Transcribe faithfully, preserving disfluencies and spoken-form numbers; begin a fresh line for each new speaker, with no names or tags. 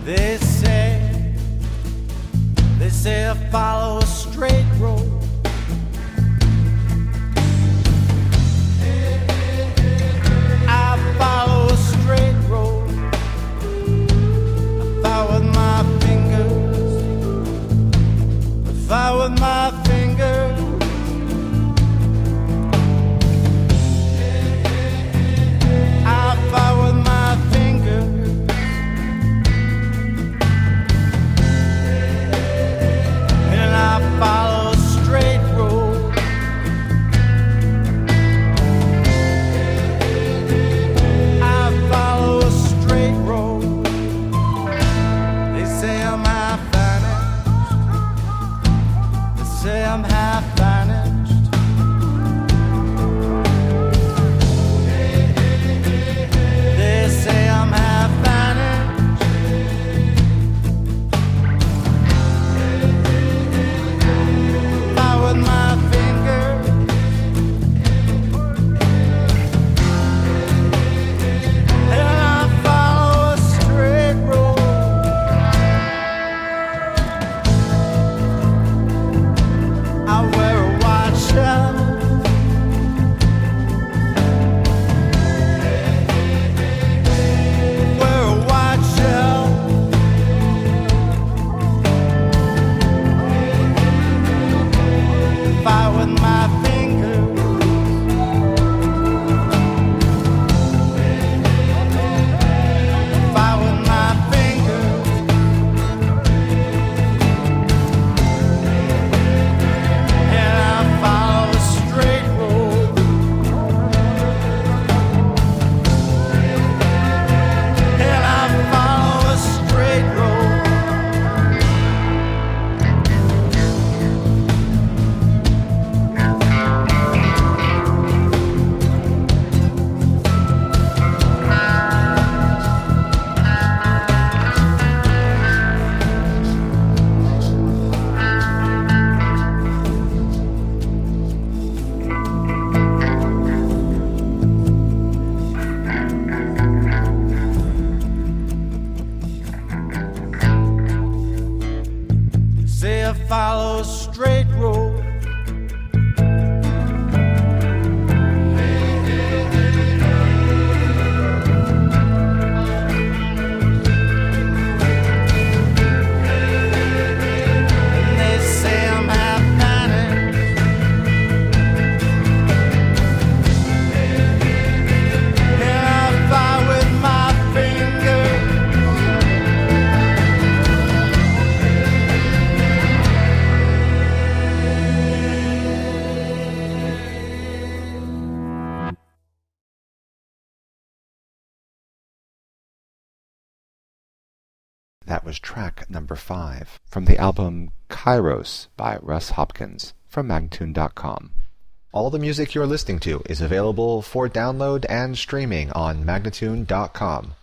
They say, they say I follow a straight road. I follow a straight road. I follow with my fingers. I follow with my fingers. I follow with my fingers. And I follow a straight road. I follow a straight road. They say I'm half vanished. They say I'm half vanished. They say I'm half vanished. I with my finger. And I follow a straight road. I wear a white shell. Wear a white shell. Fight with my fingers. Fight with my fingers. And I follow a straight road. And I follow a straight road. Say I follow a straight road. And they say I'm half vanished. And I fight with my fingers.
That was track number five from the album Kairos by Russ Hopkins from Magnatune dot com. All the music you're listening to is available for download and streaming on Magnatune dot com.